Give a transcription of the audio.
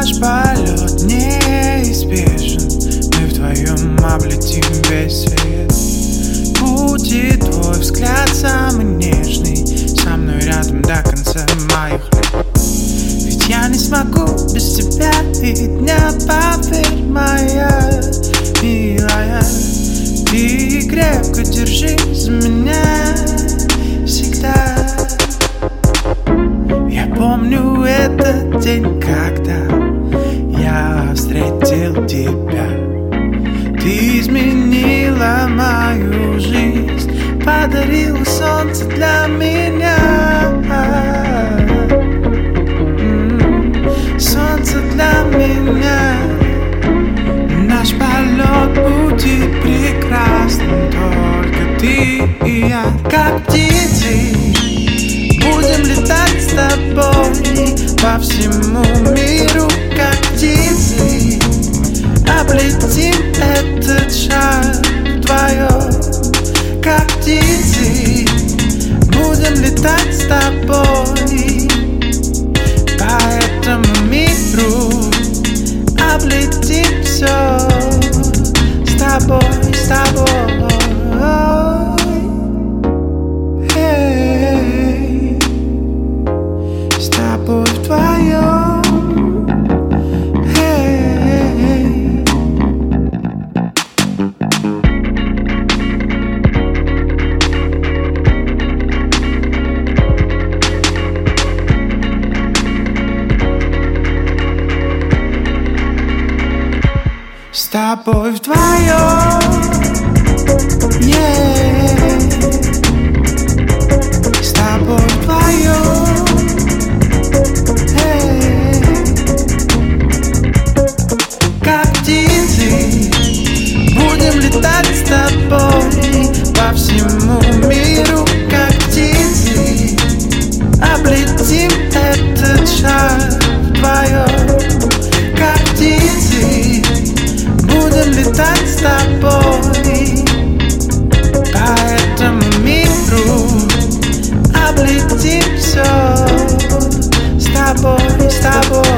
Наш полет неизбежен, мы вдвоем облетим весь свет. Будет твой взгляд самый нежный, со мной рядом до конца моих лет. Ведь я не смогу без тебя и дня, поверь, моя милая. Ты крепко держись за меня всегда. Я помню этот день, когда я встретил тебя. Ты изменила мою жизнь, подарила солнце для меня. Солнце для меня. Наш полет будет прекрасным, только ты и я. Как птицы будем летать с тобой по всему миру, как птицы. Облетим этот шар вдвоем, как птицы. Будем летать с тобой по этому миру. Облетим все с тобой, с тобой. С тобой вдвоем. С тобой вдвоем, с тобой вдвоем, как птицы будем летать с тобой по всему миру, как птицы. Облетим этот шар вдвоем, как птицы. Будем летать с тобой по этому миру. Облетим все с тобой, с тобой.